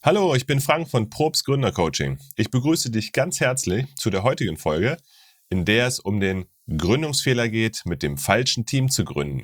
Hallo, ich bin Frank von Probst Gründercoaching. Ich begrüße dich ganz herzlich zu der heutigen Folge, in der es um den Gründungsfehler geht, mit dem falschen Team zu gründen.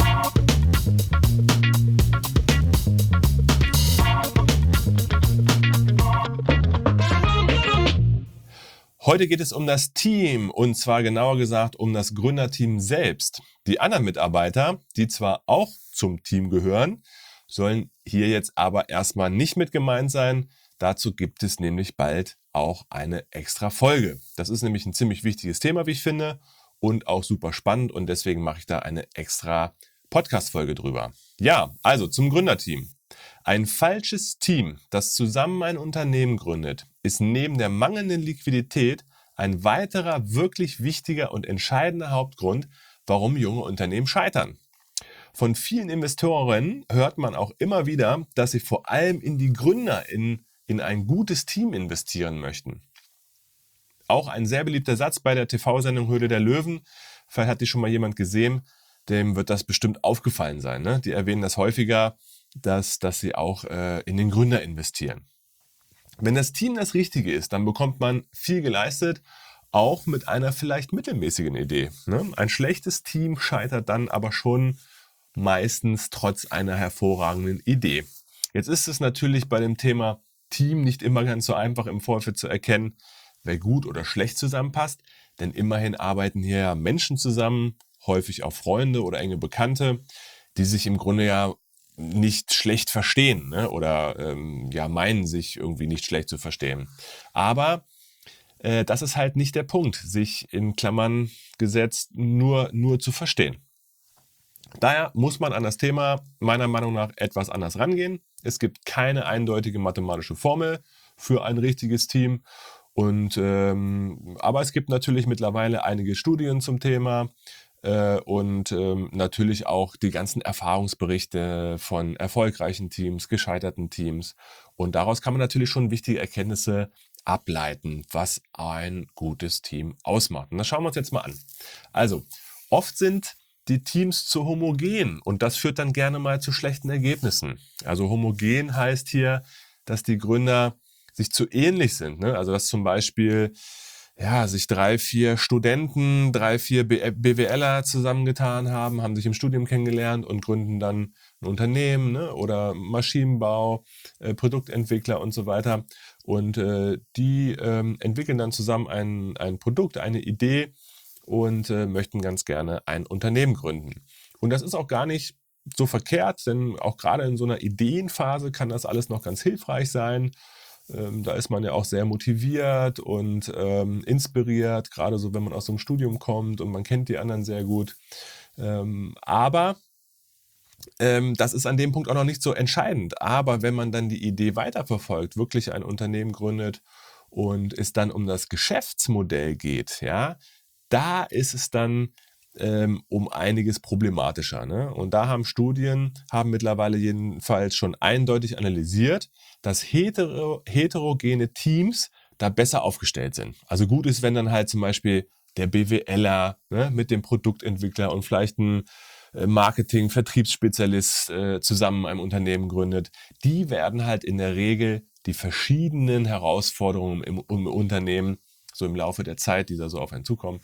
Heute geht es um das Team und zwar genauer gesagt um das Gründerteam selbst. Die anderen Mitarbeiter, die zwar auch zum Team gehören, sollen hier jetzt aber erstmal nicht mit gemeint sein. Dazu gibt es nämlich bald auch eine extra Folge. Das ist nämlich ein ziemlich wichtiges Thema, wie ich finde, und auch super spannend und deswegen mache ich da eine extra Podcast-Folge drüber. Ja, also zum Gründerteam. Ein falsches Team, das zusammen ein Unternehmen gründet, ist neben der mangelnden Liquidität ein weiterer wirklich wichtiger und entscheidender Hauptgrund, warum junge Unternehmen scheitern. Von vielen Investoren hört man auch immer wieder, dass sie vor allem in die Gründer, in ein gutes Team investieren möchten. Auch ein sehr beliebter Satz bei der TV-Sendung Höhle der Löwen, vielleicht hat die schon mal jemand gesehen, dem wird das bestimmt aufgefallen sein. Ne? Die erwähnen das häufiger, dass sie auch in den Gründer investieren. Wenn das Team das Richtige ist, dann bekommt man viel geleistet, auch mit einer vielleicht mittelmäßigen Idee. Ne? Ein schlechtes Team scheitert dann aber schon meistens trotz einer hervorragenden Idee. Jetzt ist es natürlich bei dem Thema Team nicht immer ganz so einfach im Vorfeld zu erkennen, wer gut oder schlecht zusammenpasst, denn immerhin arbeiten hier ja Menschen zusammen, häufig auch Freunde oder enge Bekannte, die sich im Grunde ja nicht schlecht verstehen, ne? Oder meinen, sich irgendwie nicht schlecht zu verstehen. Aber das ist halt nicht der Punkt, sich in Klammern gesetzt nur zu verstehen. Daher muss man an das Thema meiner Meinung nach etwas anders rangehen. Es gibt keine eindeutige mathematische Formel für ein richtiges Team. Aber es gibt natürlich mittlerweile einige Studien zum Thema und natürlich auch die ganzen Erfahrungsberichte von erfolgreichen Teams, gescheiterten Teams. Und daraus kann man natürlich schon wichtige Erkenntnisse ableiten, was ein gutes Team ausmacht. Und das schauen wir uns jetzt mal an. Also, oft sind die Teams zu homogen und das führt dann gerne mal zu schlechten Ergebnissen. Also homogen heißt hier, dass die Gründer sich zu ähnlich sind. Ne? Also dass zum Beispiel sich 3, 4 Studenten, 3, 4 BWLer zusammengetan haben sich im Studium kennengelernt und gründen dann ein Unternehmen, ne? Oder Maschinenbau, Produktentwickler und so weiter. Und die entwickeln dann zusammen ein Produkt, eine Idee und möchten ganz gerne ein Unternehmen gründen. Und das ist auch gar nicht so verkehrt, denn auch gerade in so einer Ideenphase kann das alles noch ganz hilfreich sein. Da ist man ja auch sehr motiviert und inspiriert, gerade so, wenn man aus so einem Studium kommt und man kennt die anderen sehr gut. Aber das ist an dem Punkt auch noch nicht so entscheidend. Aber wenn man dann die Idee weiterverfolgt, wirklich ein Unternehmen gründet und es dann um das Geschäftsmodell geht, ja, da ist es dann um einiges problematischer. Ne? Und da haben Studien mittlerweile jedenfalls schon eindeutig analysiert, dass heterogene Teams da besser aufgestellt sind. Also gut ist, wenn dann halt zum Beispiel der BWLer, ne, mit dem Produktentwickler und vielleicht ein Marketing-, Vertriebsspezialist zusammen ein Unternehmen gründet. Die werden halt in der Regel die verschiedenen Herausforderungen im Unternehmen so im Laufe der Zeit, die da so auf einen zukommen,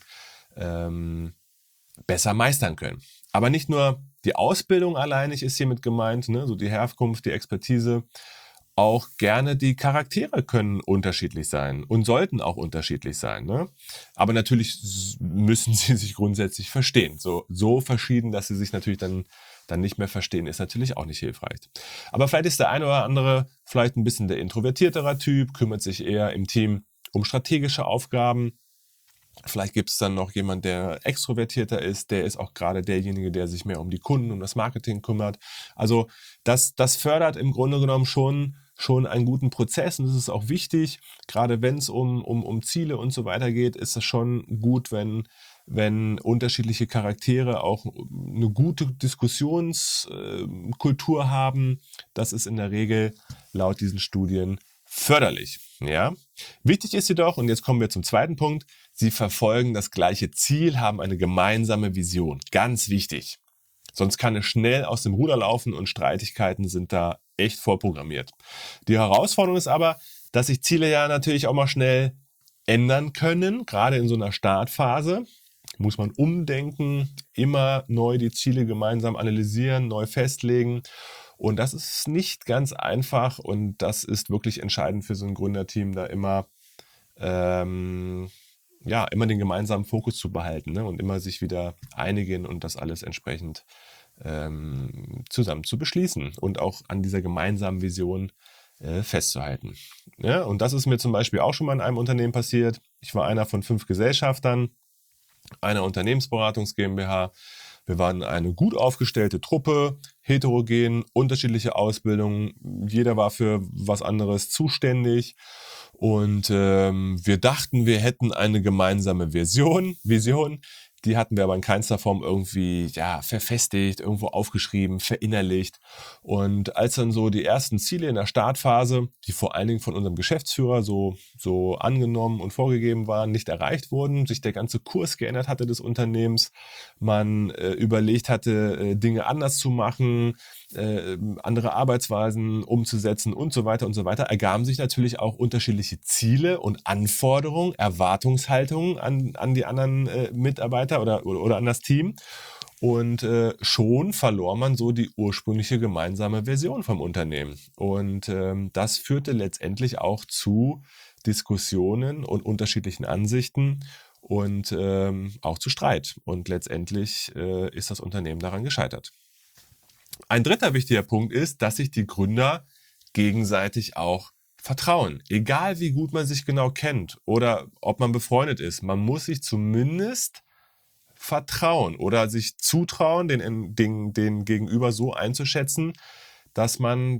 besser meistern können. Aber nicht nur die Ausbildung alleinig ist hiermit gemeint, ne, so die Herkunft, die Expertise, auch gerne die Charaktere können unterschiedlich sein und sollten auch unterschiedlich sein. Ne? Aber natürlich müssen sie sich grundsätzlich verstehen. So verschieden, dass sie sich natürlich dann nicht mehr verstehen, ist natürlich auch nicht hilfreich. Aber vielleicht ist der eine oder andere vielleicht ein bisschen der introvertiertere Typ, kümmert sich eher im Team um strategische Aufgaben. Vielleicht gibt es dann noch jemand, der extrovertierter ist, der ist auch gerade derjenige, der sich mehr um die Kunden, um das Marketing kümmert. Also das fördert im Grunde genommen schon einen guten Prozess und das ist auch wichtig. Gerade wenn es um Ziele und so weiter geht, ist es schon gut, wenn unterschiedliche Charaktere auch eine gute Diskussionskultur haben. Das ist in der Regel laut diesen Studien förderlich. Ja? Wichtig ist jedoch, und jetzt kommen wir zum zweiten Punkt, sie verfolgen das gleiche Ziel, haben eine gemeinsame Vision. Ganz wichtig. Sonst kann es schnell aus dem Ruder laufen und Streitigkeiten sind da echt vorprogrammiert. Die Herausforderung ist aber, dass sich Ziele ja natürlich auch mal schnell ändern können, gerade in so einer Startphase. Muss man umdenken, immer neu die Ziele gemeinsam analysieren, neu festlegen. Und das ist nicht ganz einfach und das ist wirklich entscheidend für so ein Gründerteam, da immer, immer den gemeinsamen Fokus zu behalten, ne? Und immer sich wieder einigen und das alles entsprechend zusammen zu beschließen und auch an dieser gemeinsamen Vision festzuhalten. Ja, und das ist mir zum Beispiel auch schon mal in einem Unternehmen passiert. Ich war einer von 5 Gesellschaftern einer Unternehmensberatungs GmbH. Wir waren eine gut aufgestellte Truppe, heterogen, unterschiedliche Ausbildungen. Jeder war für was anderes zuständig. Und wir dachten, wir hätten eine gemeinsame Vision. Die hatten wir aber in keinster Form irgendwie verfestigt, irgendwo aufgeschrieben, verinnerlicht. Und als dann so die ersten Ziele in der Startphase, die vor allen Dingen von unserem Geschäftsführer so angenommen und vorgegeben waren, nicht erreicht wurden, sich der ganze Kurs geändert hatte des Unternehmens, man überlegt hatte, Dinge anders zu machen, andere Arbeitsweisen umzusetzen und so weiter, ergaben sich natürlich auch unterschiedliche Ziele und Anforderungen, Erwartungshaltungen an die anderen Mitarbeiter oder an das Team. Und schon verlor man so die ursprüngliche gemeinsame Version vom Unternehmen. Und das führte letztendlich auch zu Diskussionen und unterschiedlichen Ansichten und auch zu Streit. Und letztendlich ist das Unternehmen daran gescheitert. Ein dritter wichtiger Punkt ist, dass sich die Gründer gegenseitig auch vertrauen. Egal wie gut man sich genau kennt oder ob man befreundet ist, man muss sich zumindest vertrauen oder sich zutrauen, den Gegenüber so einzuschätzen, dass man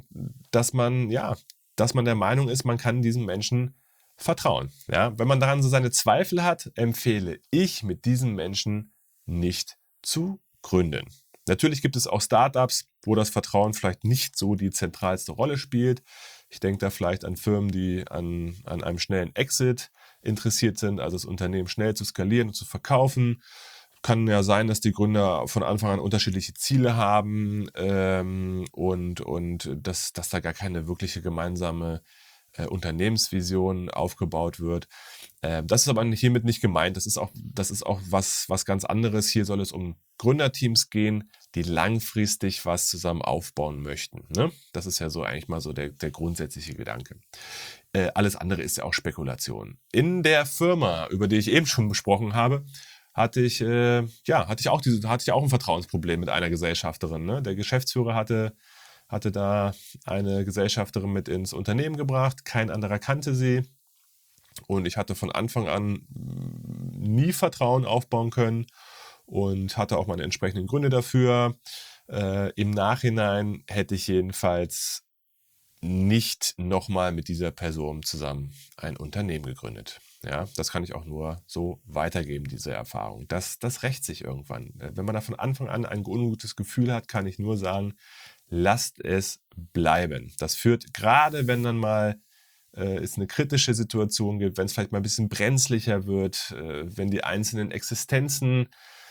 der Meinung ist, man kann diesem Menschen vertrauen. Ja? Wenn man daran so seine Zweifel hat, empfehle ich, mit diesem Menschen nicht zu gründen. Natürlich gibt es auch Startups, wo das Vertrauen vielleicht nicht so die zentralste Rolle spielt. Ich denke da vielleicht an Firmen, die an einem schnellen Exit interessiert sind, also das Unternehmen schnell zu skalieren und zu verkaufen. Kann ja sein, dass die Gründer von Anfang an unterschiedliche Ziele haben und dass da gar keine wirkliche gemeinsame Unternehmensvision aufgebaut wird. Das ist aber hiermit nicht gemeint. Das ist auch was ganz anderes. Hier soll es um Gründerteams gehen, die langfristig was zusammen aufbauen möchten. Ne? Das ist ja so eigentlich mal so der grundsätzliche Gedanke. Alles andere ist ja auch Spekulation. In der Firma, über die ich eben schon besprochen habe, hatte ich auch ein Vertrauensproblem mit einer Gesellschafterin. Ne? Der Geschäftsführer hatte da eine Gesellschafterin mit ins Unternehmen gebracht, kein anderer kannte sie und ich hatte von Anfang an nie Vertrauen aufbauen können und hatte auch meine entsprechenden Gründe dafür. Im Nachhinein hätte ich jedenfalls nicht nochmal mit dieser Person zusammen ein Unternehmen gegründet. Ja, das kann ich auch nur so weitergeben, diese Erfahrung. Das rächt sich irgendwann. Wenn man da von Anfang an ein ungutes Gefühl hat, kann ich nur sagen, lasst es bleiben. Das führt, gerade wenn dann mal es eine kritische Situation gibt, wenn es vielleicht mal ein bisschen brenzlicher wird, wenn die einzelnen Existenzen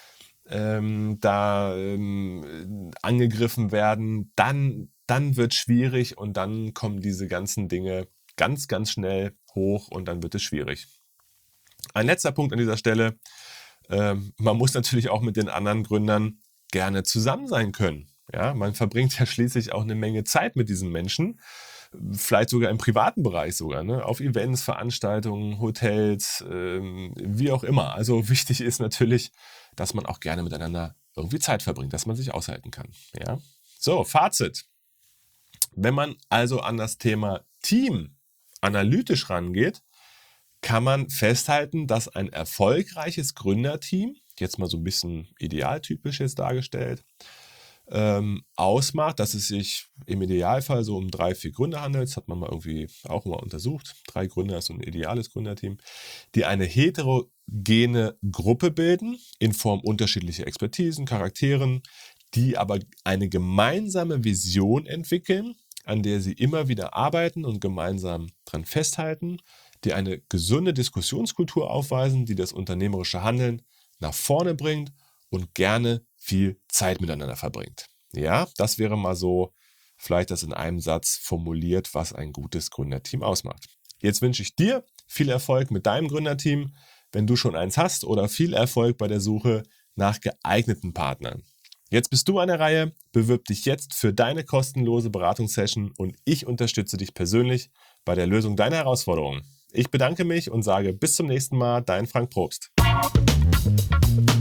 angegriffen werden, dann wird es schwierig und dann kommen diese ganzen Dinge ganz, ganz schnell hoch und dann wird es schwierig. Ein letzter Punkt an dieser Stelle. Man muss natürlich auch mit den anderen Gründern gerne zusammen sein können. Ja, man verbringt ja schließlich auch eine Menge Zeit mit diesen Menschen, vielleicht sogar im privaten Bereich sogar, ne? Auf Events, Veranstaltungen, Hotels, wie auch immer. Also wichtig ist natürlich, dass man auch gerne miteinander irgendwie Zeit verbringt, dass man sich aushalten kann. Ja? So, Fazit. Wenn man also an das Thema Team analytisch rangeht, kann man festhalten, dass ein erfolgreiches Gründerteam, jetzt mal so ein bisschen idealtypisch jetzt dargestellt, ausmacht, dass es sich im Idealfall so um 3, 4 Gründer handelt. Das hat man mal irgendwie auch mal untersucht. 3 Gründer ist so ein ideales Gründerteam, die eine heterogene Gruppe bilden, in Form unterschiedlicher Expertisen, Charakteren, die aber eine gemeinsame Vision entwickeln, an der sie immer wieder arbeiten und gemeinsam dran festhalten, die eine gesunde Diskussionskultur aufweisen, die das unternehmerische Handeln nach vorne bringt und gerne viel Zeit miteinander verbringt. Ja, das wäre mal so vielleicht das in einem Satz formuliert, was ein gutes Gründerteam ausmacht. Jetzt wünsche ich dir viel Erfolg mit deinem Gründerteam, wenn du schon eins hast, oder viel Erfolg bei der Suche nach geeigneten Partnern. Jetzt bist du an der Reihe, bewirb dich jetzt für deine kostenlose Beratungssession und ich unterstütze dich persönlich bei der Lösung deiner Herausforderungen. Ich bedanke mich und sage bis zum nächsten Mal, dein Frank Probst.